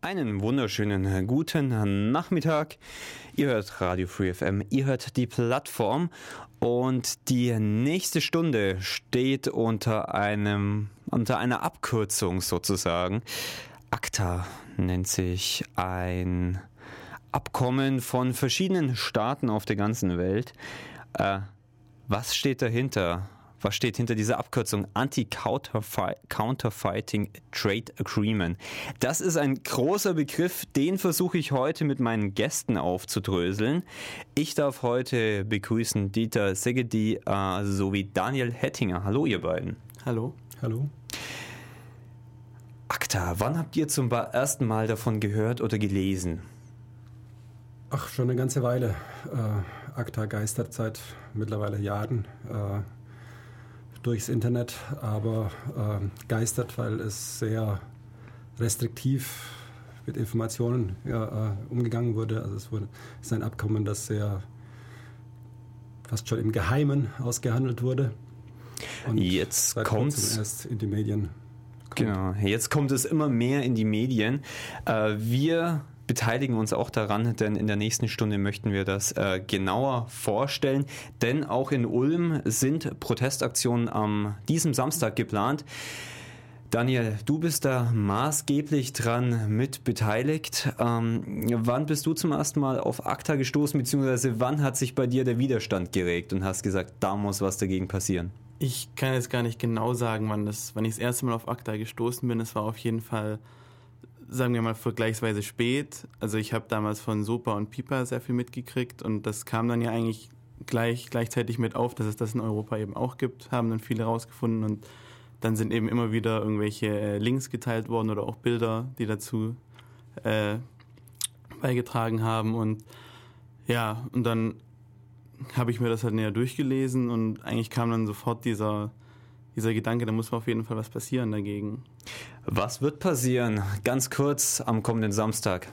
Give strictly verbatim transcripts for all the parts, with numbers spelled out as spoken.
Einen wunderschönen guten Nachmittag. Ihr hört Radio Free F M, ihr hört die Plattform und die nächste Stunde steht unter einem, unter einer Abkürzung sozusagen. ACTA nennt sich ein Abkommen von verschiedenen Staaten auf der ganzen Welt. Äh, was steht dahinter? Was steht hinter dieser Abkürzung? Anti-Counterfeiting Trade Agreement. Das ist ein großer Begriff, den versuche ich heute mit meinen Gästen aufzudröseln. Ich darf heute begrüßen Dieter Szegedy äh, sowie Daniel Hettinger. Hallo ihr beiden. Hallo. Hallo. ACTA, wann habt ihr zum ersten Mal davon gehört oder gelesen? Ach, schon eine ganze Weile. Äh, ACTA geistert seit mittlerweile Jahren äh, durchs Internet, aber äh, geistert, weil es sehr restriktiv mit Informationen ja, äh, umgegangen wurde. Also es wurde, es ist ein Abkommen, das sehr fast schon im Geheimen ausgehandelt wurde. Und jetzt kommt es erst in die Medien. Kommt. Genau, jetzt kommt es immer mehr in die Medien. Äh, wir beteiligen uns auch daran, denn in der nächsten Stunde möchten wir das äh, genauer vorstellen, denn auch in Ulm sind Protestaktionen am diesem Samstag geplant. Daniel, du bist da maßgeblich dran mit beteiligt. Ähm, wann bist du zum ersten Mal auf ACTA gestoßen, beziehungsweise wann hat sich bei dir der Widerstand geregt und hast gesagt, da muss was dagegen passieren? Ich kann jetzt gar nicht genau sagen, wann, das, wann ich das erste Mal auf ACTA gestoßen bin. Es war auf jeden Fall, sagen wir mal, vergleichsweise spät. Also ich habe damals von SOPA und PIPA sehr viel mitgekriegt und das kam dann ja eigentlich gleich gleichzeitig mit auf, dass es das in Europa eben auch gibt, haben dann viele rausgefunden und dann sind eben immer wieder irgendwelche äh, Links geteilt worden oder auch Bilder, die dazu äh, beigetragen haben und ja, und dann habe ich mir das halt näher durchgelesen und eigentlich kam dann sofort dieser dieser Gedanke, da muss auf jeden Fall was passieren dagegen. Was wird passieren? Ganz kurz am kommenden Samstag.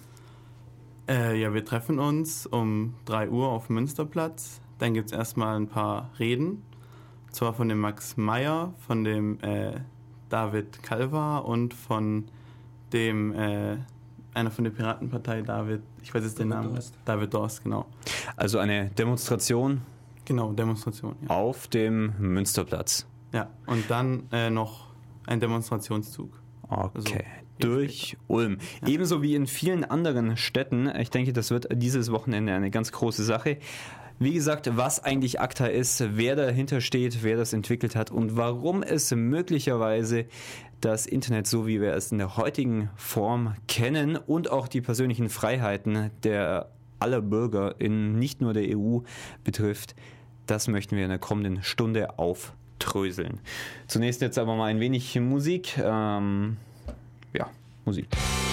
Äh, ja, wir treffen uns um drei Uhr auf dem Münsterplatz. Dann gibt es erstmal ein paar Reden. Und zwar von dem Max Meyer, von dem äh, David Calva und von dem, äh, einer von der Piratenpartei, David, ich weiß jetzt den Namen. Dorst. David Dorst, genau. Also eine Demonstration. Genau, Demonstration. Ja. Auf dem Münsterplatz. Ja, und dann äh, noch ein Demonstrationszug. Okay, also, durch Ulm. Ja. Ebenso wie in vielen anderen Städten. Ich denke, das wird dieses Wochenende eine ganz große Sache. Wie gesagt, was eigentlich ACTA ist, wer dahinter steht, wer das entwickelt hat und warum es möglicherweise das Internet, so wie wir es in der heutigen Form kennen und auch die persönlichen Freiheiten der aller Bürger in nicht nur der E U betrifft, das möchten wir in der kommenden Stunde auf Tröseln. Zunächst jetzt aber mal ein wenig Musik. Ähm, ja, Musik.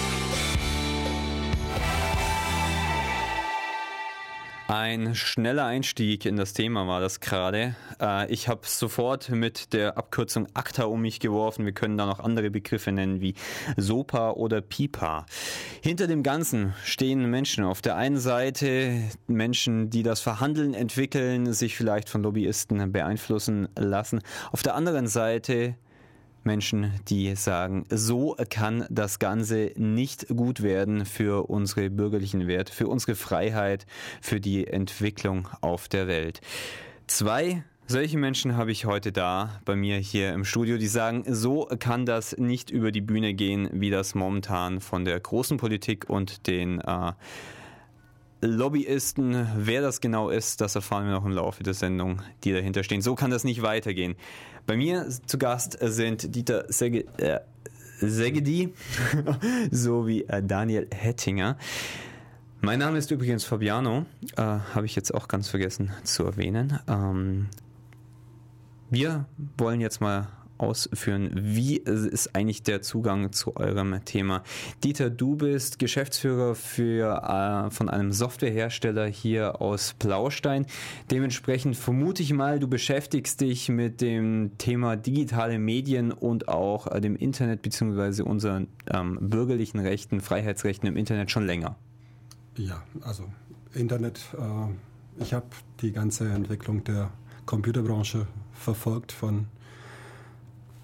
Ein schneller Einstieg in das Thema war das gerade. Äh, ich habe sofort mit der Abkürzung ACTA um mich geworfen. Wir können da noch andere Begriffe nennen wie SOPA oder PIPA. Hinter dem Ganzen stehen Menschen. Auf der einen Seite Menschen, die das Verhandeln entwickeln, sich vielleicht von Lobbyisten beeinflussen lassen. Auf der anderen Seite Menschen, die sagen, so kann das Ganze nicht gut werden für unsere bürgerlichen Werte, für unsere Freiheit, für die Entwicklung auf der Welt. Zwei solche Menschen habe ich heute da bei mir hier im Studio, die sagen, so kann das nicht über die Bühne gehen, wie das momentan von der großen Politik und den äh, Lobbyisten, wer das genau ist, das erfahren wir noch im Laufe der Sendung, die dahinter stehen. So kann das nicht weitergehen. Bei mir zu Gast sind Dieter Szegedy äh, sowie äh, Daniel Hettinger. Mein Name ist übrigens Fabiano, äh, habe ich jetzt auch ganz vergessen zu erwähnen. Ähm, wir wollen jetzt mal ausführen, wie ist eigentlich der Zugang zu eurem Thema. Dieter, du bist Geschäftsführer für, äh, von einem Softwarehersteller hier aus Blaustein. Dementsprechend vermute ich mal, du beschäftigst dich mit dem Thema digitale Medien und auch äh, dem Internet bzw. unseren ähm, bürgerlichen Rechten, Freiheitsrechten im Internet schon länger. Ja, also Internet, äh, ich habe die ganze Entwicklung der Computerbranche verfolgt von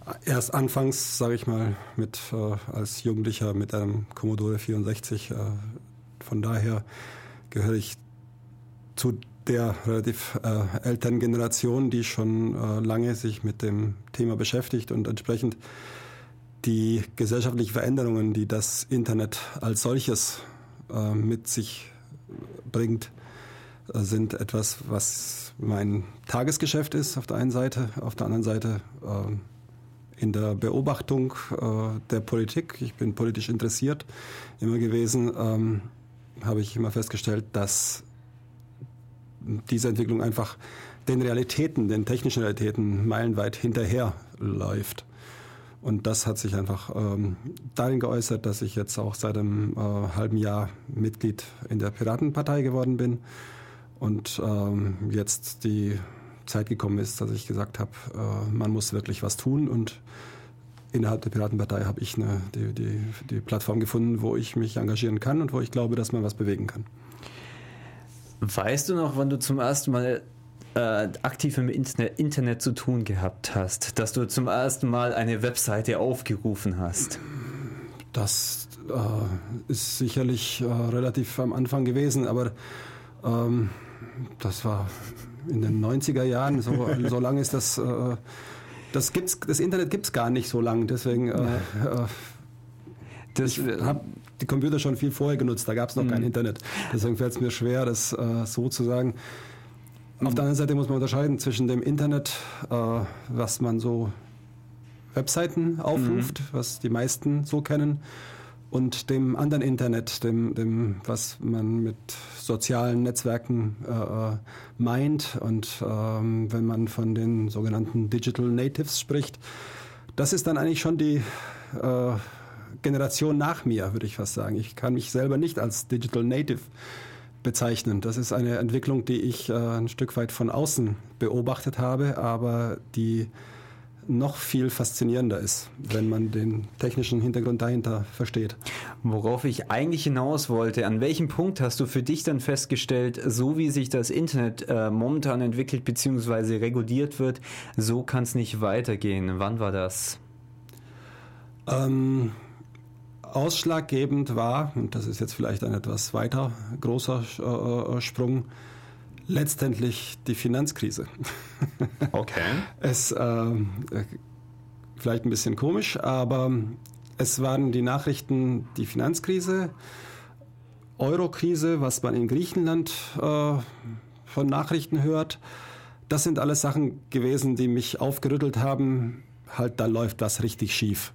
Erst anfangs, sage ich mal, mit äh, als Jugendlicher mit einem Commodore vierundsechzig. Äh, von daher gehöre ich zu der relativ äh, älteren Generation, die schon äh, lange sich mit dem Thema beschäftigt und entsprechend die gesellschaftlichen Veränderungen, die das Internet als solches äh, mit sich bringt, äh, sind etwas, was mein Tagesgeschäft ist auf der einen Seite, auf der anderen Seite äh, in der Beobachtung äh, der Politik. Ich bin politisch interessiert immer gewesen, ähm, habe ich immer festgestellt, dass diese Entwicklung einfach den Realitäten, den technischen Realitäten meilenweit hinterher läuft. Und das hat sich einfach ähm, darin geäußert, dass ich jetzt auch seit einem äh, halben Jahr Mitglied in der Piratenpartei geworden bin und ähm, jetzt die Zeit gekommen ist, dass ich gesagt habe, äh, man muss wirklich was tun, und innerhalb der Piratenpartei habe ich eine, die, die, die Plattform gefunden, wo ich mich engagieren kann und wo ich glaube, dass man was bewegen kann. Weißt du noch, wann du zum ersten Mal äh, aktiv im Internet, Internet zu tun gehabt hast, dass du zum ersten Mal eine Webseite aufgerufen hast? Das äh, ist sicherlich äh, relativ am Anfang gewesen, aber ähm, das war in den neunziger Jahren, so, so lange ist das, äh, das gibt's, das Internet gibt es gar nicht so lange, deswegen äh, äh, das, ich habe die Computer schon viel vorher genutzt, da gab es noch mhm. kein Internet, deswegen fällt es mir schwer, das äh, so zu sagen. Auf der anderen Seite muss man unterscheiden zwischen dem Internet, äh, was man so Webseiten aufruft, mhm. was die meisten so kennen, und dem anderen Internet, dem, dem was man mit sozialen Netzwerken äh, meint. Und ähm, wenn man von den sogenannten Digital Natives spricht, das ist dann eigentlich schon die äh, Generation nach mir, würde ich fast sagen. Ich kann mich selber nicht als Digital Native bezeichnen. Das ist eine Entwicklung, die ich äh, ein Stück weit von außen beobachtet habe, aber die noch viel faszinierender ist, wenn man den technischen Hintergrund dahinter versteht. Worauf ich eigentlich hinaus wollte, an welchem Punkt hast du für dich dann festgestellt, so wie sich das Internet äh, momentan entwickelt bzw. reguliert wird, so kann es nicht weitergehen? Wann war das? Ähm, ausschlaggebend war, und das ist jetzt vielleicht ein etwas weiter großer äh, Sprung, letztendlich die Finanzkrise. Okay. Es äh, vielleicht ein bisschen komisch, aber es waren die Nachrichten, die Finanzkrise, Eurokrise, was man in Griechenland äh, von Nachrichten hört. Das sind alles Sachen gewesen, die mich aufgerüttelt haben. Halt, da läuft was richtig schief.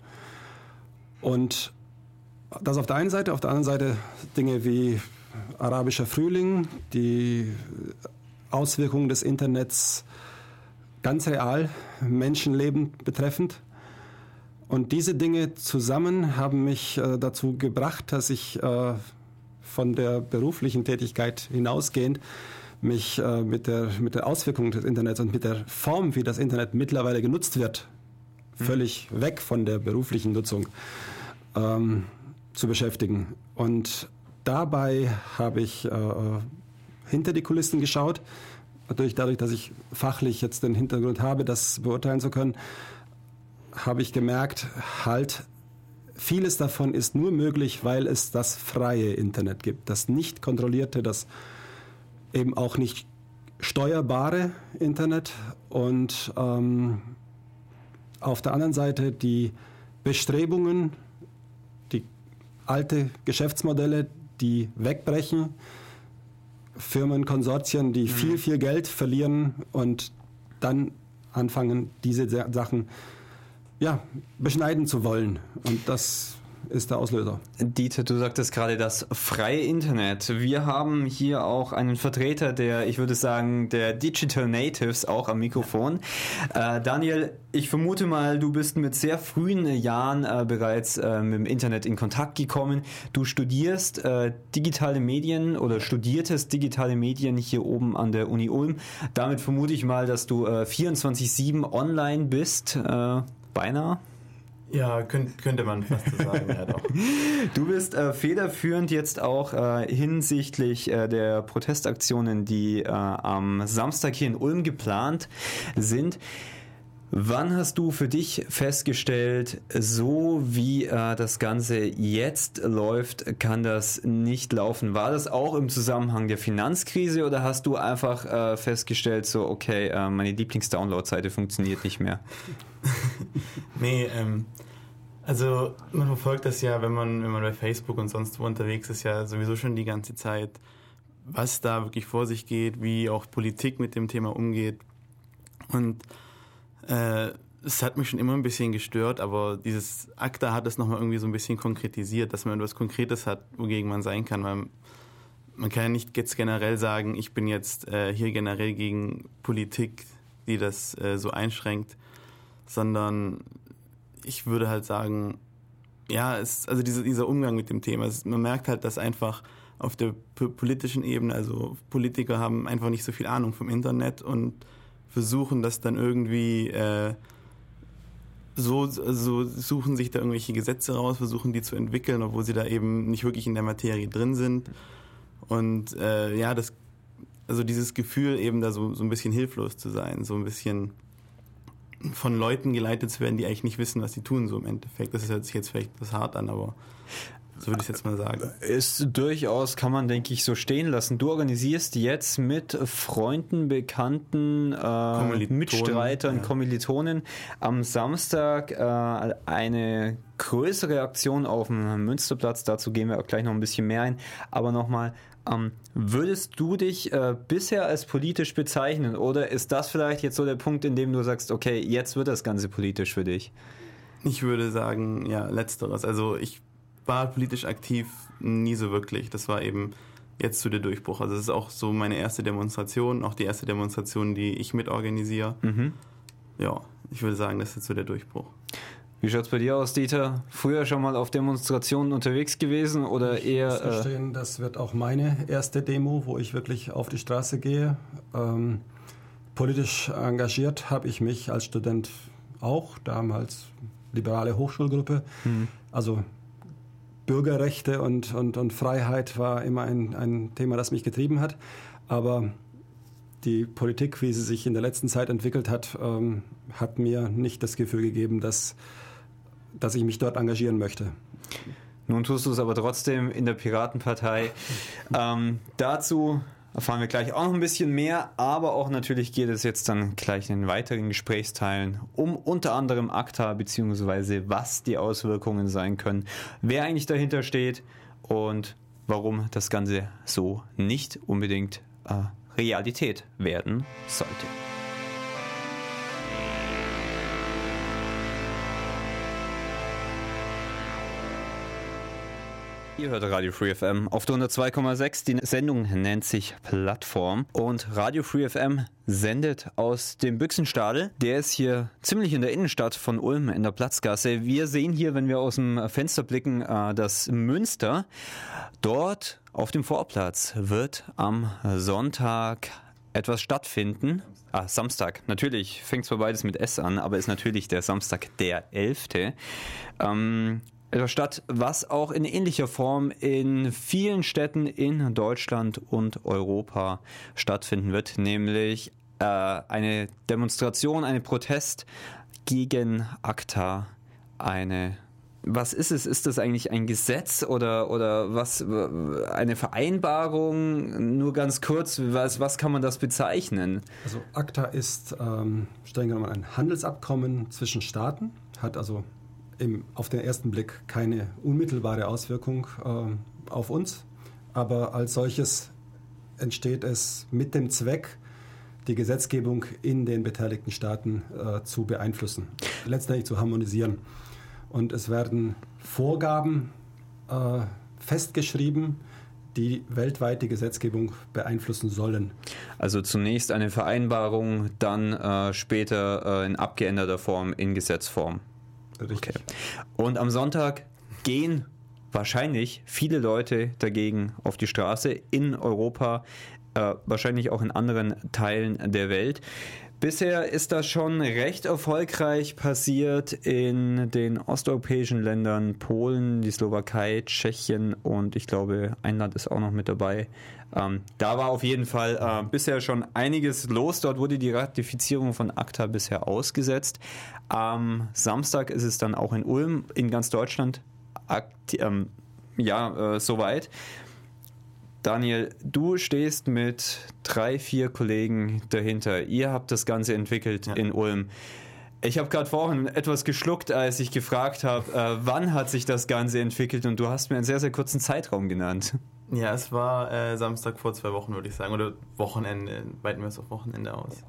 Und das auf der einen Seite, auf der anderen Seite Dinge wie arabischer Frühling, die Auswirkungen des Internets ganz real, Menschenleben betreffend. Und diese Dinge zusammen haben mich äh, dazu gebracht, dass ich äh, von der beruflichen Tätigkeit hinausgehend mich äh, mit der, mit der Auswirkung des Internets und mit der Form, wie das Internet mittlerweile genutzt wird, mhm. völlig weg von der beruflichen Nutzung ähm, zu beschäftigen. Und dabei habe ich äh, hinter die Kulissen geschaut. Natürlich dadurch, dass ich fachlich jetzt den Hintergrund habe, das beurteilen zu können, habe ich gemerkt, halt, vieles davon ist nur möglich, weil es das freie Internet gibt. Das nicht kontrollierte, das eben auch nicht steuerbare Internet. Und ähm, auf der anderen Seite die Bestrebungen, die alte Geschäftsmodelle, die wegbrechen, Firmen, Konsortien, die viel, viel Geld verlieren und dann anfangen, diese Sachen ja, beschneiden zu wollen. Und das ist der Auslöser. Dieter, du sagtest gerade das freie Internet. Wir haben hier auch einen Vertreter der, ich würde sagen, der Digital Natives auch am Mikrofon. Äh, Daniel, ich vermute mal, du bist mit sehr frühen Jahren äh, bereits äh, mit dem Internet in Kontakt gekommen. Du studierst äh, digitale Medien oder studiertest digitale Medien hier oben an der Uni Ulm. Damit vermute ich mal, dass du äh, vierundzwanzig sieben online bist. Äh, beinahe. Ja, könnt, könnte man fast so sagen, ja doch. Du bist äh, federführend jetzt auch äh, hinsichtlich äh, der Protestaktionen, die äh, am Samstag hier in Ulm geplant sind. Wann hast du für dich festgestellt, so wie äh, das Ganze jetzt läuft, kann das nicht laufen? War das auch im Zusammenhang der Finanzkrise oder hast du einfach äh, festgestellt, so okay, äh, meine Lieblings-Download-Seite funktioniert nicht mehr? nee, ähm, also man verfolgt das ja, wenn man, wenn man bei Facebook und sonst wo unterwegs ist, ja sowieso schon die ganze Zeit, was da wirklich vor sich geht, wie auch Politik mit dem Thema umgeht. Und äh, es hat mich schon immer ein bisschen gestört, aber dieses ACTA hat es nochmal irgendwie so ein bisschen konkretisiert, dass man etwas Konkretes hat, wogegen man sein kann. Weil man kann ja nicht jetzt generell sagen, ich bin jetzt äh, hier generell gegen Politik, die das äh, so einschränkt, sondern ich würde halt sagen, ja, es, also diese, dieser Umgang mit dem Thema, es, man merkt halt, dass einfach auf der p- politischen Ebene, also Politiker haben einfach nicht so viel Ahnung vom Internet und versuchen das dann irgendwie äh, so, so suchen sich da irgendwelche Gesetze raus, versuchen die zu entwickeln, obwohl sie da eben nicht wirklich in der Materie drin sind. Und äh, ja, das, also dieses Gefühl eben da so, so ein bisschen hilflos zu sein, so ein bisschen von Leuten geleitet zu werden, die eigentlich nicht wissen, was sie tun, so im Endeffekt. Das hört sich jetzt vielleicht etwas hart an, aber so würde ich es jetzt mal sagen. Ist durchaus, kann man, denke ich, so stehen lassen. Du organisierst jetzt mit Freunden, Bekannten, äh, Mitstreitern, ja. Kommilitonen am Samstag äh, eine größere Aktion auf dem Münsterplatz. Dazu gehen wir auch gleich noch ein bisschen mehr ein. Aber nochmal, ähm, würdest du dich äh, bisher als politisch bezeichnen oder ist das vielleicht jetzt so der Punkt, in dem du sagst, okay, jetzt wird das Ganze politisch für dich? Ich würde sagen, ja, letzteres. Also ich war politisch aktiv nie so wirklich. Das war eben jetzt so der Durchbruch. Also das ist auch so meine erste Demonstration, auch die erste Demonstration, die ich mitorganisiere. Mhm. Ja, ich würde sagen, das ist jetzt so der Durchbruch. Wie schaut es bei dir aus, Dieter? Früher schon mal auf Demonstrationen unterwegs gewesen oder ich eher... Ich muss verstehen, äh, das wird auch meine erste Demo, wo ich wirklich auf die Straße gehe. Ähm, politisch engagiert habe ich mich als Student auch, damals liberale Hochschulgruppe. Mhm. Also Bürgerrechte und, und, und Freiheit war immer ein, ein Thema, das mich getrieben hat. Aber die Politik, wie sie sich in der letzten Zeit entwickelt hat, ähm, hat mir nicht das Gefühl gegeben, dass, dass ich mich dort engagieren möchte. Nun tust du es aber trotzdem in der Piratenpartei. ähm, dazu erfahren wir gleich auch noch ein bisschen mehr, aber auch natürlich geht es jetzt dann gleich in den weiteren Gesprächsteilen um unter anderem ACTA, beziehungsweise was die Auswirkungen sein können, wer eigentlich dahinter steht und warum das Ganze so nicht unbedingt äh, Realität werden sollte. Ihr hört Radio Free F M auf der hundertzwei Komma sechs. Die Sendung nennt sich Plattform und Radio Free F M sendet aus dem Büchsenstadel. Der ist hier ziemlich in der Innenstadt von Ulm in der Platzgasse. Wir sehen hier, wenn wir aus dem Fenster blicken, das Münster. Dort auf dem Vorplatz wird am Sonntag etwas stattfinden. Ah, Samstag. Natürlich fängt zwar beides mit S an, aber ist natürlich der Samstag der elfte Ähm, etwas statt, was auch in ähnlicher Form in vielen Städten in Deutschland und Europa stattfinden wird, nämlich äh, eine Demonstration, ein Protest gegen ACTA, eine Was ist es? Ist das eigentlich ein Gesetz oder, oder was, eine Vereinbarung? Nur ganz kurz, was, was kann man das bezeichnen? Also ACTA ist ähm, streng genommen ein Handelsabkommen zwischen Staaten, hat also im, auf den ersten Blick keine unmittelbare Auswirkung äh, auf uns, aber als solches entsteht es mit dem Zweck, die Gesetzgebung in den beteiligten Staaten äh, zu beeinflussen, letztendlich zu harmonisieren. Und es werden Vorgaben äh, festgeschrieben, die weltweit die Gesetzgebung beeinflussen sollen. Also zunächst eine Vereinbarung, dann äh, später äh, in abgeänderter Form, in Gesetzform. Richtig. Okay. Und am Sonntag gehen wahrscheinlich viele Leute dagegen auf die Straße in Europa, äh, wahrscheinlich auch in anderen Teilen der Welt. Bisher ist das schon recht erfolgreich passiert in den osteuropäischen Ländern, Polen, die Slowakei, Tschechien und ich glaube, ein Land ist auch noch mit dabei. Ähm, da war auf jeden Fall äh, bisher schon einiges los. Dort wurde die Ratifizierung von ACTA bisher ausgesetzt. Am Samstag ist es dann auch in Ulm, in ganz Deutschland, akti- ähm, ja, äh, soweit. Daniel, du stehst mit drei, vier Kollegen dahinter. Ihr habt das Ganze entwickelt ja. in Ulm. Ich habe gerade vorhin etwas geschluckt, als ich gefragt habe, äh, wann hat sich das Ganze entwickelt, und du hast mir einen sehr, sehr kurzen Zeitraum genannt. Ja, es war äh, Samstag vor zwei Wochen, würde ich sagen, oder Wochenende, weiten wir es auf Wochenende aus.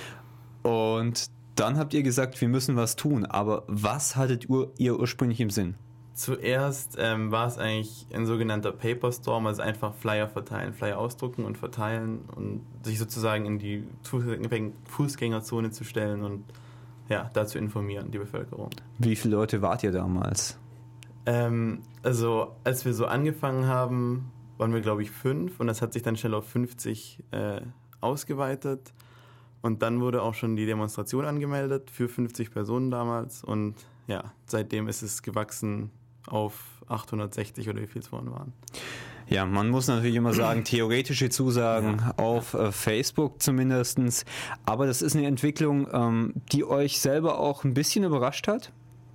Und dann habt ihr gesagt, wir müssen was tun, aber was hattet ihr ursprünglich im Sinn? Zuerst ähm, war es eigentlich ein sogenannter Paper Storm, also einfach Flyer verteilen, Flyer ausdrucken und verteilen und sich sozusagen in die Fußgängerzone zu stellen und ja, dazu informieren, die Bevölkerung. Wie viele Leute wart ihr damals? Ähm, also als wir so angefangen haben, waren wir glaube ich fünf und das hat sich dann schnell auf fünfzig äh, ausgeweitet und dann wurde auch schon die Demonstration angemeldet für fünfzig Personen damals und ja, seitdem ist es gewachsen auf achthundertsechzig oder wie viel es vorhin waren. Ja, man muss natürlich immer sagen, theoretische Zusagen ja. auf äh, Facebook zumindest. Aber das ist eine Entwicklung, ähm, die euch selber auch ein bisschen überrascht hat?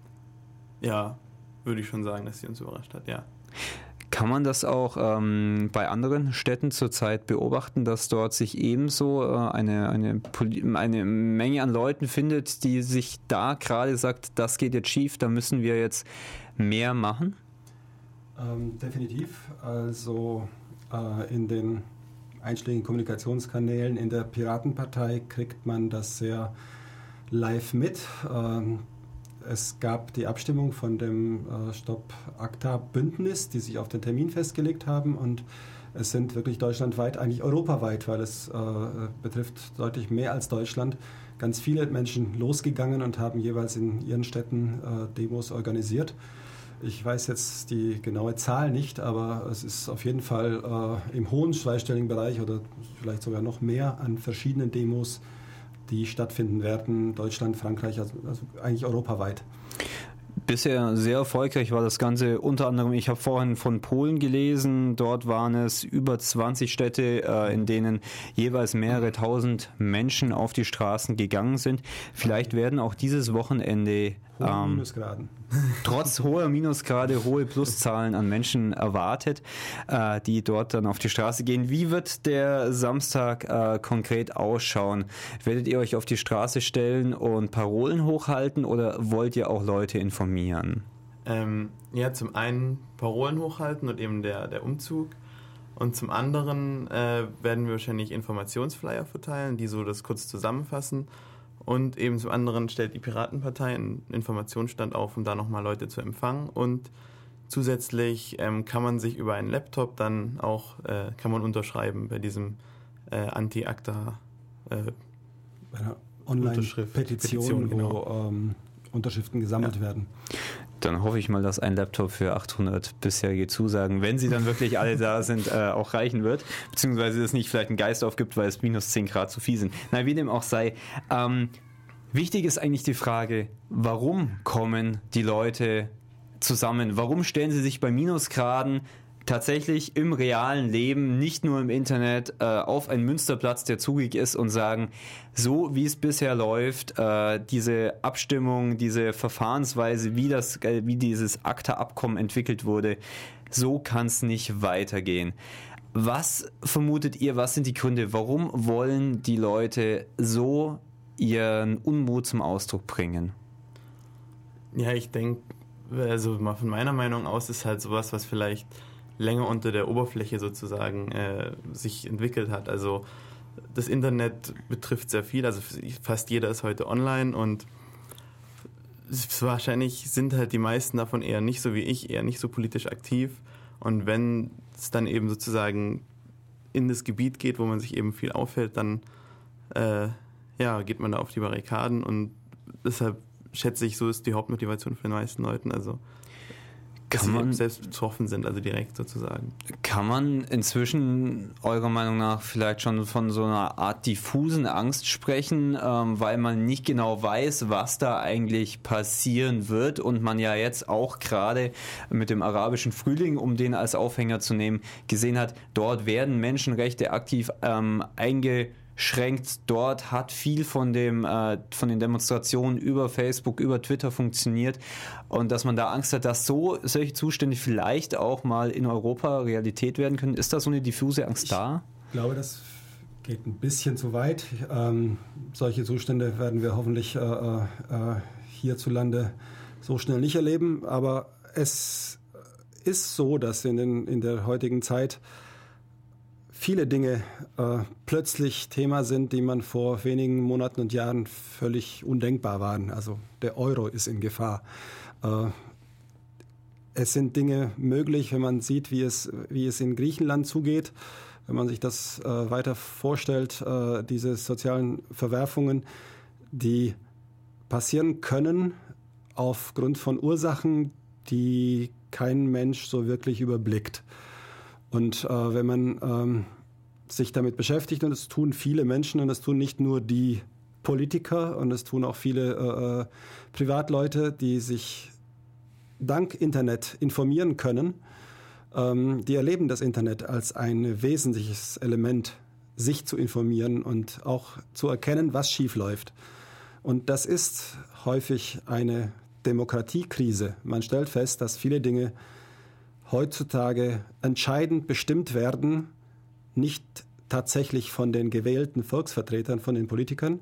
Ja, würde ich schon sagen, dass sie uns überrascht hat, ja. Kann man das auch ähm, bei anderen Städten zurzeit beobachten, dass dort sich ebenso äh, eine, eine, eine Menge an Leuten findet, die sich da gerade sagt, das geht jetzt schief, da müssen wir jetzt mehr machen? Ähm, definitiv. Also äh, in den einschlägigen Kommunikationskanälen in der Piratenpartei kriegt man das sehr live mit. Ähm, Es gab die Abstimmung von dem äh, Stopp-ACTA-Bündnis, die sich auf den Termin festgelegt haben, und es sind wirklich deutschlandweit, eigentlich europaweit, weil es äh, betrifft deutlich mehr als Deutschland, ganz viele Menschen losgegangen und haben jeweils in ihren Städten äh, Demos organisiert. Ich weiß jetzt die genaue Zahl nicht, aber es ist auf jeden Fall äh, im hohen zweistelligen Bereich oder vielleicht sogar noch mehr an verschiedenen Demos, die stattfinden werden, Deutschland, Frankreich, also, also eigentlich europaweit. Bisher sehr erfolgreich war das Ganze unter anderem, ich habe vorhin von Polen gelesen, dort waren es über zwanzig Städte, äh, in denen jeweils mehrere tausend Menschen auf die Straßen gegangen sind. Vielleicht werden auch dieses Wochenende Hohe ähm, Minusgraden. trotz hoher Minusgrade hohe Pluszahlen an Menschen erwartet, äh, die dort dann auf die Straße gehen. Wie wird der Samstag äh, konkret ausschauen? Werdet ihr euch auf die Straße stellen und Parolen hochhalten oder wollt ihr auch Leute informieren? Ähm, ja, zum einen Parolen hochhalten und eben der, der Umzug. Und zum anderen äh, werden wir wahrscheinlich Informationsflyer verteilen, die so das kurz zusammenfassen. Und eben zum anderen stellt die Piratenpartei einen Informationsstand auf, um da nochmal Leute zu empfangen. Und zusätzlich ähm, kann man sich über einen Laptop dann auch äh, kann man unterschreiben bei diesem äh, Anti-ACTA äh, Online-Petition, genau. wo ähm, Unterschriften gesammelt ja. werden. Dann hoffe ich mal, dass ein Laptop für achthundert bisherige Zusagen, wenn sie dann wirklich alle da sind, äh, auch reichen wird. Beziehungsweise es nicht vielleicht einen Geist aufgibt, weil es minus zehn Grad zu viel sind. Na, wie dem auch sei. Ähm, wichtig ist eigentlich die Frage, warum kommen die Leute zusammen? Warum stellen sie sich bei Minusgraden tatsächlich im realen Leben, nicht nur im Internet, äh, auf einen Münsterplatz, der zugig ist, und sagen, so wie es bisher läuft, äh, diese Abstimmung, diese Verfahrensweise, wie das, äh, wie dieses ACTA-Abkommen entwickelt wurde, so kann es nicht weitergehen. Was vermutet ihr, was sind die Gründe, warum wollen die Leute so ihren Unmut zum Ausdruck bringen? Ja, ich denke, also mal von meiner Meinung aus ist halt sowas, was vielleicht länger unter der Oberfläche sozusagen äh, sich entwickelt hat. Also das Internet betrifft sehr viel, also fast jeder ist heute online und wahrscheinlich sind halt die meisten davon eher nicht so wie ich, eher nicht so politisch aktiv. Und wenn es dann eben sozusagen in das Gebiet geht, wo man sich eben viel aufhält, dann äh, ja, geht man da auf die Barrikaden und deshalb schätze ich, so ist die Hauptmotivation für die meisten Leuten. Also dass kann sie man, selbst betroffen sind, also direkt sozusagen. Kann man inzwischen eurer Meinung nach vielleicht schon von so einer Art diffusen Angst sprechen, ähm, weil man nicht genau weiß, was da eigentlich passieren wird und man ja jetzt auch gerade mit dem arabischen Frühling, um den als Aufhänger zu nehmen, gesehen hat, dort werden Menschenrechte aktiv ähm, eingeschränkt. Schränkt dort, hat viel von dem äh, von den Demonstrationen über Facebook, über Twitter funktioniert und dass man da Angst hat, dass so solche Zustände vielleicht auch mal in Europa Realität werden können. Ist da so eine diffuse Angst ich da? Ich glaube, das geht ein bisschen zu weit. Ähm, solche Zustände werden wir hoffentlich äh, äh, hierzulande so schnell nicht erleben, aber es ist so, dass in, den, in der heutigen Zeit viele Dinge äh, plötzlich Thema sind, die man vor wenigen Monaten und Jahren völlig undenkbar waren. Also der Euro ist in Gefahr. Äh, es sind Dinge möglich, wenn man sieht, wie es, wie es in Griechenland zugeht. Wenn man sich das äh, weiter vorstellt, äh, diese sozialen Verwerfungen, die passieren können aufgrund von Ursachen, die kein Mensch so wirklich überblickt. Und äh, wenn man ähm, sich damit beschäftigt, und das tun viele Menschen, und das tun nicht nur die Politiker, und das tun auch viele äh, Privatleute, die sich dank Internet informieren können, ähm, die erleben das Internet als ein wesentliches Element, sich zu informieren und auch zu erkennen, was schief läuft. Und das ist häufig eine Demokratiekrise. Man stellt fest, dass viele Dinge heutzutage entscheidend bestimmt werden, nicht tatsächlich von den gewählten Volksvertretern, von den Politikern.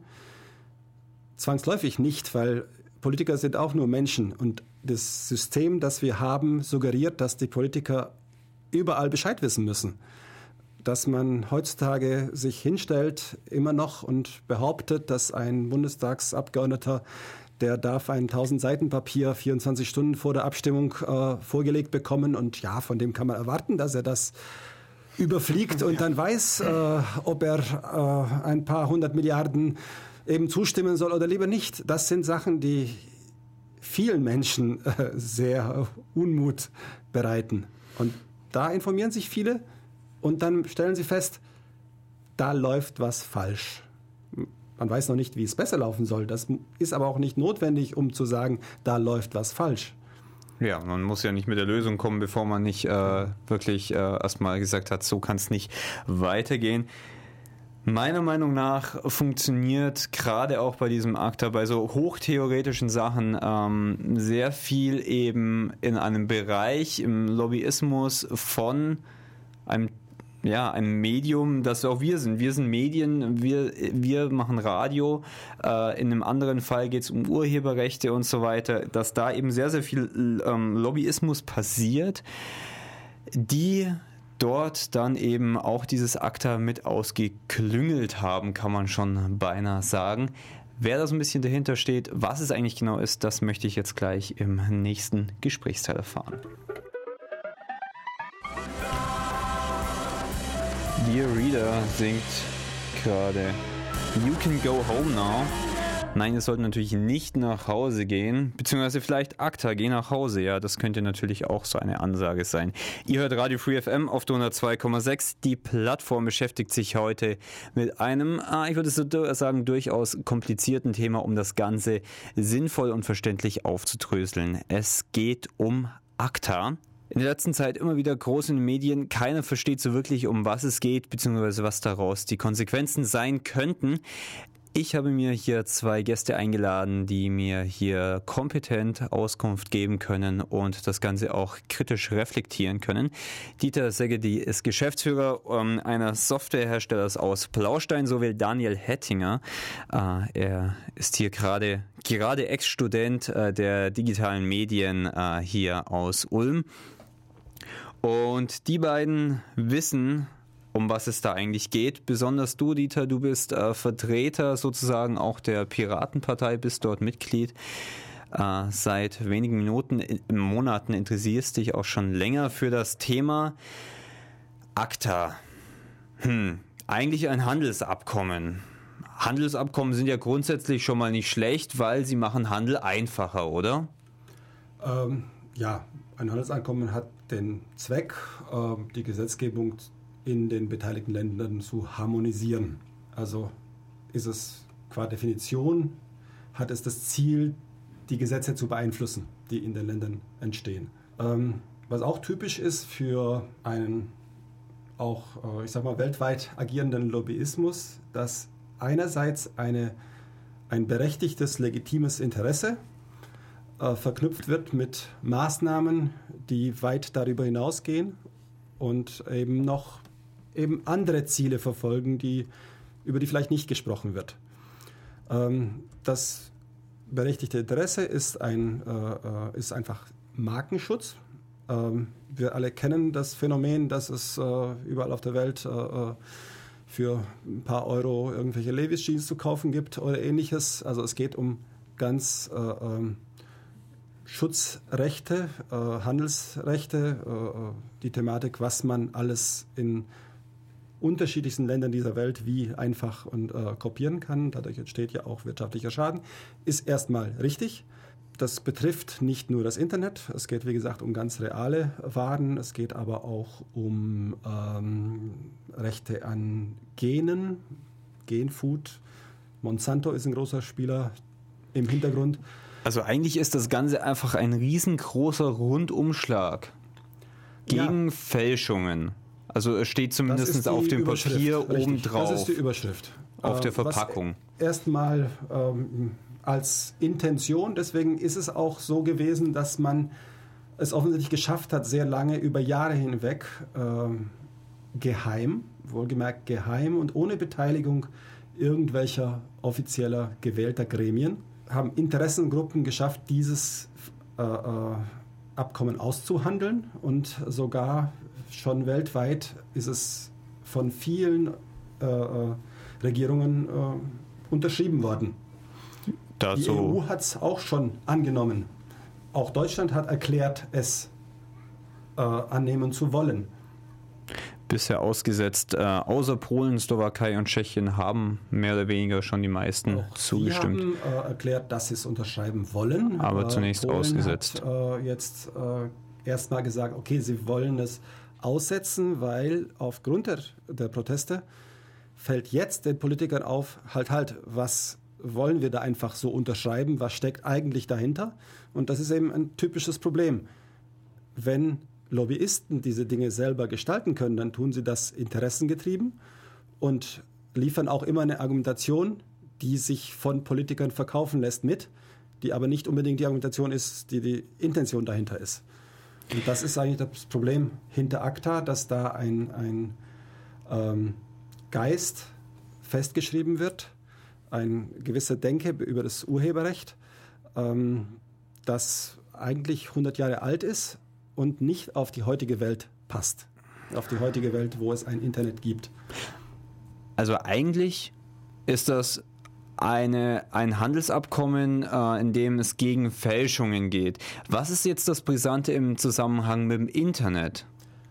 Zwangsläufig nicht, weil Politiker sind auch nur Menschen. Und das System, das wir haben, suggeriert, dass die Politiker überall Bescheid wissen müssen. Dass man heutzutage sich hinstellt, immer noch, und behauptet, dass ein Bundestagsabgeordneter, der darf ein tausend Seiten Papier vierundzwanzig Stunden vor der Abstimmung äh, vorgelegt bekommen. Und ja, von dem kann man erwarten, dass er das überfliegt und dann weiß, äh, ob er äh, ein paar hundert Milliarden eben zustimmen soll oder lieber nicht. Das sind Sachen, die vielen Menschen äh, sehr Unmut bereiten. Und da informieren sich viele und dann stellen sie fest, da läuft was falsch. Man weiß noch nicht, wie es besser laufen soll. Das ist aber auch nicht notwendig, um zu sagen, da läuft was falsch. Ja, man muss ja nicht mit der Lösung kommen, bevor man nicht äh, wirklich äh, erstmal gesagt hat, so kann es nicht weitergehen. Meiner Meinung nach funktioniert gerade auch bei diesem ACTA, bei so hochtheoretischen Sachen ähm, sehr viel eben in einem Bereich im Lobbyismus von einem Ja, ein Medium, das auch wir sind. Wir sind Medien, wir, wir machen Radio. Äh, in einem anderen Fall geht es um Urheberrechte und so weiter, dass da eben sehr, sehr viel ähm, Lobbyismus passiert, die dort dann eben auch dieses ACTA mit ausgeklüngelt haben, kann man schon beinahe sagen. Wer da so ein bisschen dahinter steht, was es eigentlich genau ist, das möchte ich jetzt gleich im nächsten Gesprächsteil erfahren. Dear Reader singt gerade You Can Go Home Now. Nein, ihr sollt natürlich nicht nach Hause gehen, beziehungsweise vielleicht ACTA, geh nach Hause. Ja, das könnte natürlich auch so eine Ansage sein. Ihr hört Radio Free F M auf der hundertzwei Komma sechs. Die Plattform beschäftigt sich heute mit einem, ich würde so sagen, durchaus komplizierten Thema, um das Ganze sinnvoll und verständlich aufzudröseln. Es geht um ACTA. In der letzten Zeit immer wieder groß in den Medien. Keiner versteht so wirklich, um was es geht, beziehungsweise was daraus die Konsequenzen sein könnten. Ich habe mir hier zwei Gäste eingeladen, die mir hier kompetent Auskunft geben können und das Ganze auch kritisch reflektieren können. Dieter Segedi ist Geschäftsführer ähm, eines Softwareherstellers aus Blaustein, sowie Daniel Hettinger. Äh, er ist hier gerade gerade Ex-Student äh, der digitalen Medien äh, hier aus Ulm. Und die beiden wissen, um was es da eigentlich geht. Besonders du, Dieter, du bist äh, Vertreter sozusagen auch der Piratenpartei, bist dort Mitglied. Äh, seit wenigen Minuten, in, Monaten interessierst dich auch schon länger für das Thema ACTA. Hm, eigentlich ein Handelsabkommen. Handelsabkommen sind ja grundsätzlich schon mal nicht schlecht, weil sie machen Handel einfacher, oder? Ähm, ja, ein Handelsabkommen hat den Zweck, äh, die Gesetzgebung in den beteiligten Ländern zu harmonisieren. Also ist es qua Definition, hat es das Ziel, die Gesetze zu beeinflussen, die in den Ländern entstehen. Ähm, was auch typisch ist für einen auch, äh, ich sag mal, weltweit agierenden Lobbyismus, dass einerseits eine, ein berechtigtes, legitimes Interesse äh, verknüpft wird mit Maßnahmen, die weit darüber hinausgehen und eben noch eben andere Ziele verfolgen, die, über die vielleicht nicht gesprochen wird. Ähm, das berechtigte Interesse ist, ein, äh, ist einfach Markenschutz. Ähm, wir alle kennen das Phänomen, dass es äh, überall auf der Welt äh, für ein paar Euro irgendwelche Levi's Jeans zu kaufen gibt oder ähnliches. Also es geht um ganz äh, ähm, Schutzrechte, äh, Handelsrechte, äh, die Thematik, was man alles in unterschiedlichsten Ländern dieser Welt wie einfach und äh, kopieren kann. Dadurch entsteht ja auch wirtschaftlicher Schaden. Ist erstmal richtig. Das betrifft nicht nur das Internet. Es geht, wie gesagt, um ganz reale Waren. Es geht aber auch um ähm, Rechte an Genen, Genfood. Monsanto ist ein großer Spieler im Hintergrund. Also eigentlich ist das Ganze einfach ein riesengroßer Rundumschlag gegen ja. Fälschungen. Also es steht zumindest auf dem Papier oben drauf. Das ist die Überschrift. Auf der Verpackung. Erstmal ähm, als Intention, deswegen ist es auch so gewesen, dass man es offensichtlich geschafft hat, sehr lange über Jahre hinweg ähm, geheim, wohlgemerkt geheim und ohne Beteiligung irgendwelcher offizieller gewählter Gremien, haben Interessengruppen geschafft, dieses äh, äh, Abkommen auszuhandeln und sogar schon weltweit ist es von vielen äh, äh, Regierungen äh, unterschrieben worden. Da Die so. E U hat es auch schon angenommen. Auch Deutschland hat erklärt, es äh, annehmen zu wollen. Bisher ausgesetzt, äh, außer Polen, Slowakei und Tschechien haben mehr oder weniger schon die meisten auch zugestimmt. Sie haben äh, erklärt, dass sie es unterschreiben wollen. Aber äh, zunächst Polen ausgesetzt. Hat, äh, jetzt äh, erstmal gesagt, okay, sie wollen es aussetzen, weil aufgrund der, der Proteste fällt jetzt den Politikern auf, halt, halt, was wollen wir da einfach so unterschreiben, was steckt eigentlich dahinter? Und das ist eben ein typisches Problem. Wenn Lobbyisten diese Dinge selber gestalten können, dann tun sie das interessengetrieben und liefern auch immer eine Argumentation, die sich von Politikern verkaufen lässt mit, die aber nicht unbedingt die Argumentation ist, die die Intention dahinter ist. Und das ist eigentlich das Problem hinter ACTA, dass da ein, ein ähm, Geist festgeschrieben wird, eine gewisse Denke über das Urheberrecht, ähm, das eigentlich hundert Jahre alt ist und nicht auf die heutige Welt passt. Auf die heutige Welt, wo es ein Internet gibt. Also eigentlich ist das eine, ein Handelsabkommen, äh, in dem es gegen Fälschungen geht. Was ist jetzt das Brisante im Zusammenhang mit dem Internet?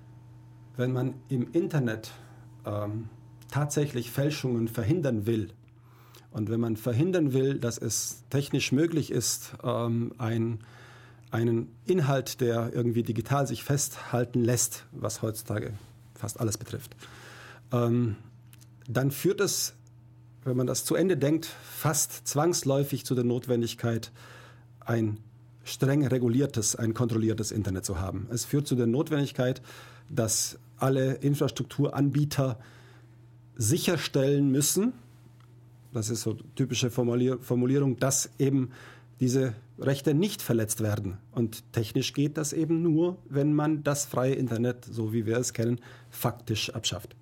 Wenn man im Internet ähm, tatsächlich Fälschungen verhindern will und wenn man verhindern will, dass es technisch möglich ist, ähm, ein, einen Inhalt, der irgendwie digital sich festhalten lässt, was heutzutage fast alles betrifft, ähm, dann führt es, wenn man das zu Ende denkt, fast zwangsläufig zu der Notwendigkeit, ein streng reguliertes, ein kontrolliertes Internet zu haben. Es führt zu der Notwendigkeit, dass alle Infrastrukturanbieter sicherstellen müssen, das ist so typische Formulier- Formulierung, dass eben diese Rechte nicht verletzt werden. Und technisch geht das eben nur, wenn man das freie Internet, so wie wir es kennen, faktisch abschafft.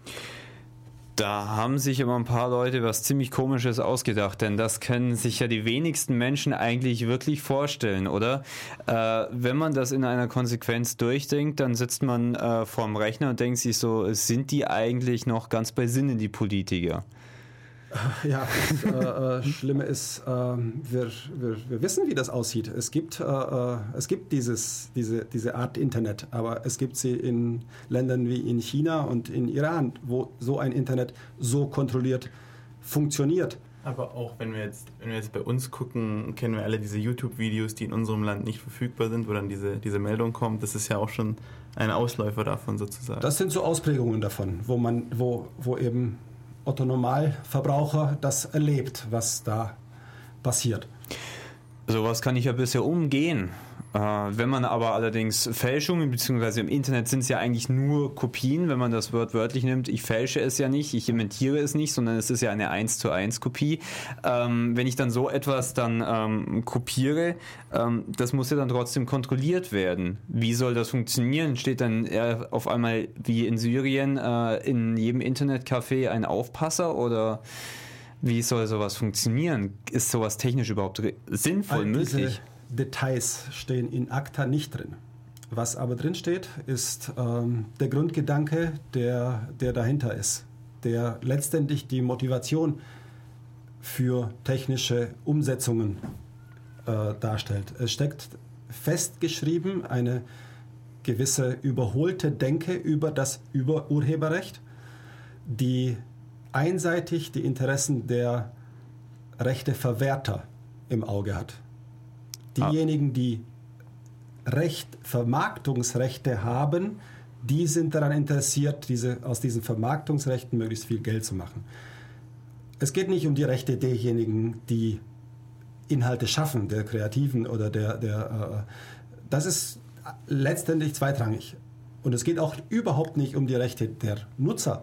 Da haben sich aber ein paar Leute was ziemlich Komisches ausgedacht, denn das können sich ja die wenigsten Menschen eigentlich wirklich vorstellen, oder? Äh, wenn man das in einer Konsequenz durchdenkt, dann sitzt man äh, vorm Rechner und denkt sich so, sind die eigentlich noch ganz bei Sinnen, die Politiker? Ja, das äh, Schlimme ist, äh, wir, wir, wir wissen, wie das aussieht. Es gibt, äh, es gibt dieses, diese, diese Art Internet, aber es gibt sie in Ländern wie in China und in Iran, wo so ein Internet so kontrolliert funktioniert. Aber auch wenn wir jetzt, wenn wir jetzt bei uns gucken, kennen wir alle diese YouTube-Videos, die in unserem Land nicht verfügbar sind, wo dann diese, diese Meldung kommt. Das ist ja auch schon ein Ausläufer davon sozusagen. Das sind so Ausprägungen davon, wo man, wo, wo eben Otto Normalverbraucher das erlebt, was da passiert. Sowas kann ich ja bisher umgehen. Äh, wenn man aber allerdings Fälschungen, beziehungsweise im Internet sind es ja eigentlich nur Kopien, wenn man das Wort wörtlich nimmt. Ich fälsche es ja nicht, ich imitiere es nicht, sondern es ist ja eine eins zu eins Kopie. Ähm, wenn ich dann so etwas dann ähm, kopiere, ähm, das muss ja dann trotzdem kontrolliert werden. Wie soll das funktionieren? Steht dann eher auf einmal wie in Syrien äh, in jedem Internetcafé ein Aufpasser oder... Wie soll sowas funktionieren? Ist sowas technisch überhaupt sinnvoll All möglich? Diese Details stehen in ACTA nicht drin. Was aber drin steht, ist ähm, der Grundgedanke, der, der dahinter ist, der letztendlich die Motivation für technische Umsetzungen äh, darstellt. Es steckt festgeschrieben eine gewisse überholte Denke über das über Urheberrecht, die einseitig die Interessen der Rechteverwerter im Auge hat. Diejenigen, die Recht, Vermarktungsrechte haben, die sind daran interessiert, diese, aus diesen Vermarktungsrechten möglichst viel Geld zu machen. Es geht nicht um die Rechte derjenigen, die Inhalte schaffen, der Kreativen oder der... der äh, das ist letztendlich zweitrangig. Und es geht auch überhaupt nicht um die Rechte der Nutzer.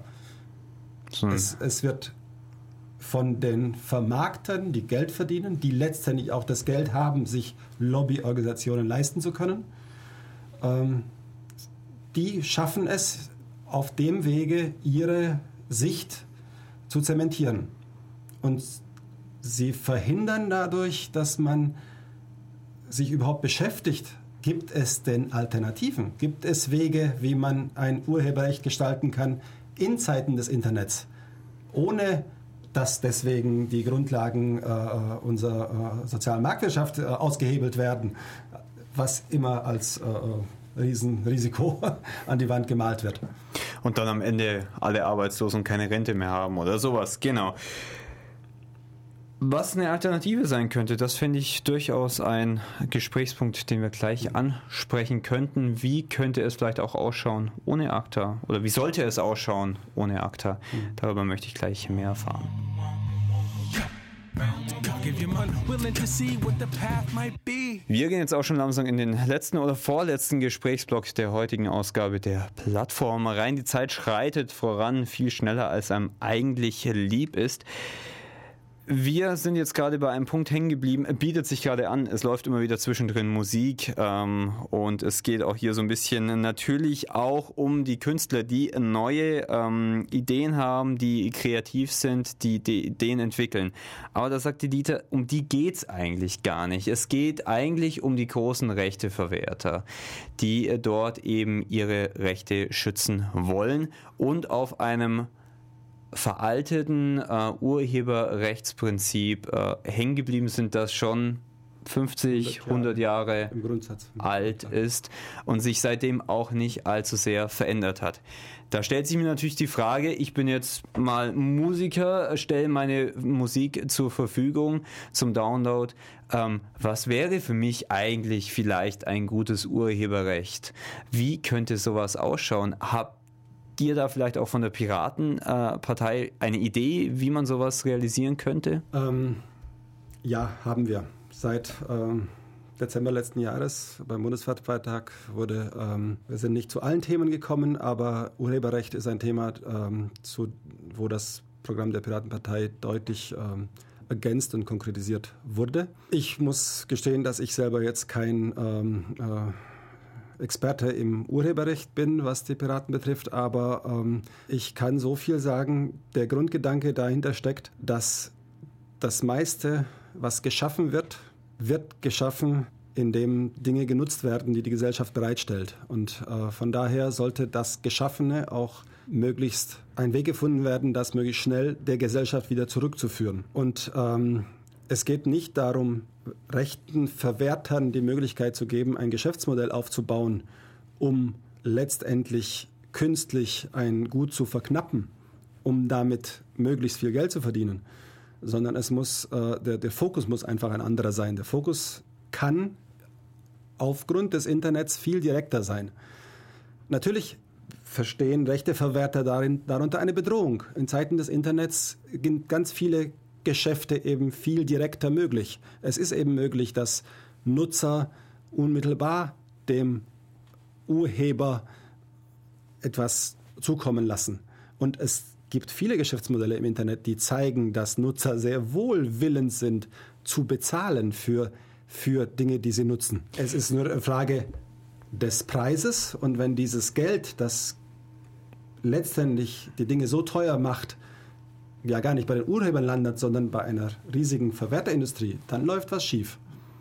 Es, es wird von den Vermarktern, die Geld verdienen, die letztendlich auch das Geld haben, sich Lobbyorganisationen leisten zu können, ähm, die schaffen es auf dem Wege, ihre Sicht zu zementieren. Und sie verhindern dadurch, dass man sich überhaupt beschäftigt. Gibt es denn Alternativen? Gibt es Wege, wie man ein Urheberrecht gestalten kann, in Zeiten des Internets, ohne dass deswegen die Grundlagen äh, unserer äh, sozialen Marktwirtschaft äh, ausgehebelt werden, was immer als äh, Riesenrisiko an die Wand gemalt wird. Und dann am Ende alle arbeitslos und keine Rente mehr haben oder sowas, genau. Was eine Alternative sein könnte, das finde ich durchaus ein Gesprächspunkt, den wir gleich ansprechen könnten. Wie könnte es vielleicht auch ausschauen ohne ACTA? Oder wie sollte es ausschauen ohne ACTA? Darüber möchte ich gleich mehr erfahren. Wir gehen jetzt auch schon langsam in den letzten oder vorletzten Gesprächsblock der heutigen Ausgabe der Plattform rein. Die Zeit schreitet voran, viel schneller als einem eigentlich lieb ist. Wir sind jetzt gerade bei einem Punkt hängen geblieben, bietet sich gerade an, es läuft immer wieder zwischendrin Musik ähm, und es geht auch hier so ein bisschen natürlich auch um die Künstler, die neue ähm, Ideen haben, die kreativ sind, die, die Ideen entwickeln. Aber da sagt die Dieter, um die geht's eigentlich gar nicht. Es geht eigentlich um die großen Rechteverwerter, die äh, dort eben ihre Rechte schützen wollen und auf einem veralteten äh, Urheberrechtsprinzip äh, hängen geblieben sind, das schon fünfzig, hundert Jahre im Grundsatz alt ist und sich seitdem auch nicht allzu sehr verändert hat. Da stellt sich mir natürlich die Frage, ich bin jetzt mal Musiker, stelle meine Musik zur Verfügung zum Download. Ähm, was wäre für mich eigentlich vielleicht ein gutes Urheberrecht? Wie könnte sowas ausschauen? Hab dir da vielleicht auch von der Piratenpartei äh, eine Idee, wie man sowas realisieren könnte? Ähm, ja, haben wir. Seit ähm, Dezember letzten Jahres beim Bundesparteitag wurde, ähm, wir sind nicht zu allen Themen gekommen, aber Urheberrecht ist ein Thema, ähm, zu, wo das Programm der Piratenpartei deutlich ähm, ergänzt und konkretisiert wurde. Ich muss gestehen, dass ich selber jetzt kein ähm, äh, Experte im Urheberrecht bin, was die Piraten betrifft, aber ähm, ich kann so viel sagen, der Grundgedanke dahinter steckt, dass das meiste, was geschaffen wird, wird geschaffen, indem Dinge genutzt werden, die die Gesellschaft bereitstellt. Und äh, von daher sollte das Geschaffene auch möglichst ein Weg gefunden werden, das möglichst schnell der Gesellschaft wieder zurückzuführen. Und ähm, es geht nicht darum, rechten Verwertern die Möglichkeit zu geben, ein Geschäftsmodell aufzubauen, um letztendlich künstlich ein Gut zu verknappen, um damit möglichst viel Geld zu verdienen, sondern es muss, äh, der, der Fokus muss einfach ein anderer sein. Der Fokus kann aufgrund des Internets viel direkter sein. Natürlich verstehen Rechteverwerter darin, darunter eine Bedrohung. In Zeiten des Internets sind ganz viele Geschäfte eben viel direkter möglich. Es ist eben möglich, dass Nutzer unmittelbar dem Urheber etwas zukommen lassen. Und es gibt viele Geschäftsmodelle im Internet, die zeigen, dass Nutzer sehr wohl willens sind, zu bezahlen für, für Dinge, die sie nutzen. Es ist nur eine Frage des Preises, und wenn dieses Geld, das letztendlich die Dinge so teuer macht, ja gar nicht bei den Urhebern landet, sondern bei einer riesigen Verwerterindustrie, dann läuft was schief.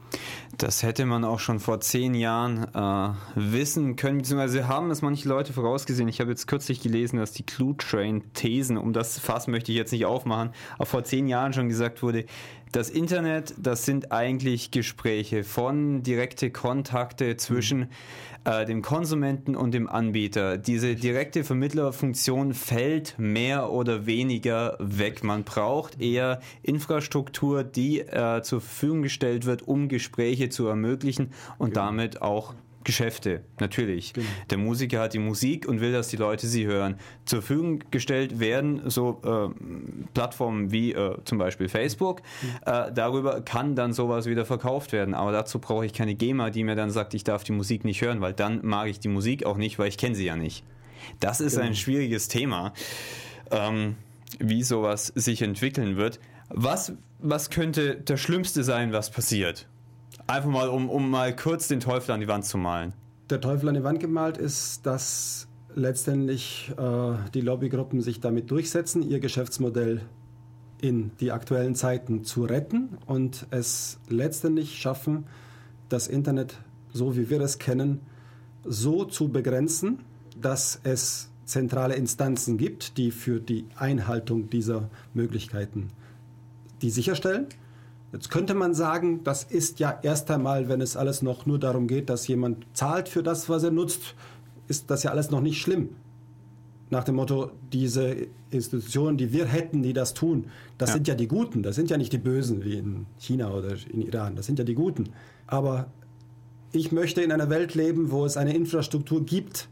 Das hätte man auch schon vor zehn Jahren äh, wissen können, beziehungsweise haben es manche Leute vorausgesehen. Ich habe jetzt kürzlich gelesen, dass die Clue-Train-Thesen, um das Fass möchte ich jetzt nicht aufmachen, aber vor zehn Jahren schon gesagt wurde, das Internet, das sind eigentlich Gespräche von direkte Kontakte zwischen äh, dem Konsumenten und dem Anbieter. Diese direkte Vermittlerfunktion fällt mehr oder weniger weg. Man braucht eher Infrastruktur, die äh, zur Verfügung gestellt wird, um Gespräche zu ermöglichen und genau. damit auch Geschäfte, natürlich. Genau. Der Musiker hat die Musik und will, dass die Leute sie hören. Zur Verfügung gestellt werden so äh, Plattformen wie äh, zum Beispiel Facebook. Mhm. Äh, darüber kann dann sowas wieder verkauft werden. Aber dazu brauche ich keine GEMA, die mir dann sagt, ich darf die Musik nicht hören, weil dann mag ich die Musik auch nicht, weil ich kenne sie ja nicht. Das ist genau. ein schwieriges Thema, ähm, wie sowas sich entwickeln wird. Was, was könnte das Schlimmste sein, was passiert? Einfach mal, um, um mal kurz den Teufel an die Wand zu malen. Der Teufel an die Wand gemalt ist, dass letztendlich äh, die Lobbygruppen sich damit durchsetzen, ihr Geschäftsmodell in die aktuellen Zeiten zu retten und es letztendlich schaffen, das Internet, so wie wir es kennen, so zu begrenzen, dass es zentrale Instanzen gibt, die für die Einhaltung dieser Möglichkeiten die sicherstellen. Jetzt könnte man sagen, das ist ja erst einmal, wenn es alles noch nur darum geht, dass jemand zahlt für das, was er nutzt, ist das ja alles noch nicht schlimm. Nach dem Motto, diese Institutionen, die wir hätten, die das tun, das ja. sind ja die Guten, das sind ja nicht die Bösen wie in China oder in Iran, das sind ja die Guten. Aber ich möchte in einer Welt leben, wo es eine Infrastruktur gibt,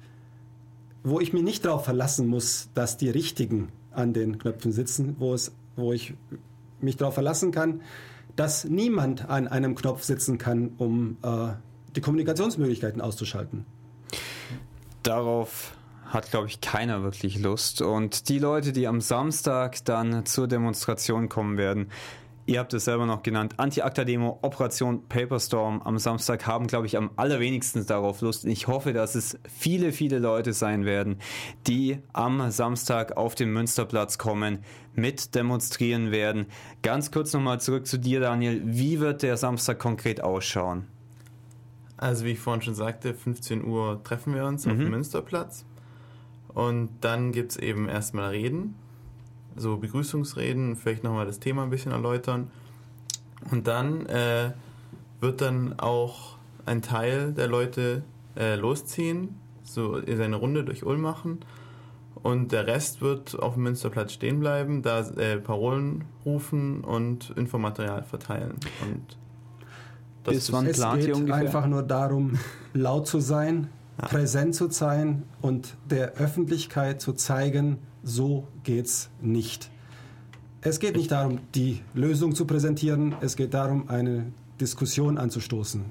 wo ich mich nicht darauf verlassen muss, dass die Richtigen an den Knöpfen sitzen, wo, es, wo ich mich darauf verlassen kann, dass niemand an einem Knopf sitzen kann, um äh, die Kommunikationsmöglichkeiten auszuschalten. Darauf hat, glaube ich, keiner wirklich Lust. Und die Leute, die am Samstag dann zur Demonstration kommen werden, ihr habt es selber noch genannt, Anti-ACTA-Demo, Operation Paperstorm am Samstag, haben, glaube ich, am allerwenigsten darauf Lust. Ich hoffe, dass es viele, viele Leute sein werden, die am Samstag auf den Münsterplatz kommen, mit demonstrieren werden. Ganz kurz nochmal zurück zu dir, Daniel. Wie wird der Samstag konkret ausschauen? Also wie ich vorhin schon sagte, fünfzehn Uhr treffen wir uns mhm. auf dem Münsterplatz. Und dann gibt es eben erstmal Reden, so Begrüßungsreden, vielleicht nochmal das Thema ein bisschen erläutern. Und dann äh, wird dann auch ein Teil der Leute äh, losziehen, so seine Runde durch Ulm machen. Und der Rest wird auf dem Münsterplatz stehen bleiben, da äh, Parolen rufen und Infomaterial verteilen. Und das Bis wann plant ihr ungefähr? Es geht einfach nur darum, laut zu sein, ja. präsent zu sein und der Öffentlichkeit zu zeigen, so geht's nicht. Es geht nicht darum, die Lösung zu präsentieren, es geht darum, eine Diskussion anzustoßen.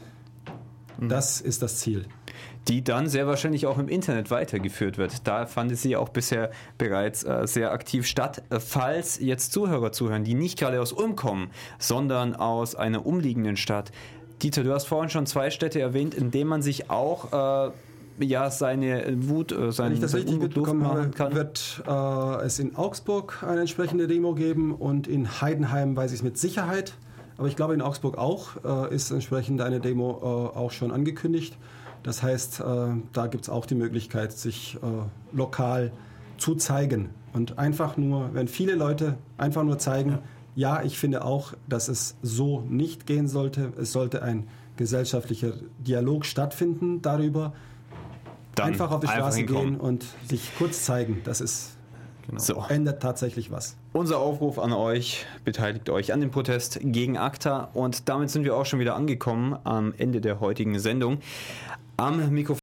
Mhm. Das ist das Ziel. Die dann sehr wahrscheinlich auch im Internet weitergeführt wird. Da fand sie ja auch bisher bereits äh, sehr aktiv statt. Falls jetzt Zuhörer zuhören, die nicht gerade aus Ulm kommen, sondern aus einer umliegenden Stadt. Dieter, du hast vorhin schon zwei Städte erwähnt, in denen man sich auch äh, ja, seine Wut, äh, seinen Wenn ich das richtig mitbekommen habe, kann. wird äh, es in Augsburg eine entsprechende Demo geben und in Heidenheim weiß ich es mit Sicherheit. Aber ich glaube in Augsburg auch äh, ist entsprechend eine Demo äh, auch schon angekündigt. Das heißt, äh, da gibt es auch die Möglichkeit, sich äh, lokal zu zeigen. Und einfach nur, wenn viele Leute einfach nur zeigen, ja. ja, ich finde auch, dass es so nicht gehen sollte. Es sollte ein gesellschaftlicher Dialog stattfinden darüber. Dann einfach auf die Straße gehen und sich kurz zeigen. Das ist Genau. So. Ändert tatsächlich was. Unser Aufruf an euch, beteiligt euch an dem Protest gegen ACTA und damit sind wir auch schon wieder angekommen am Ende der heutigen Sendung. Am Mikrofon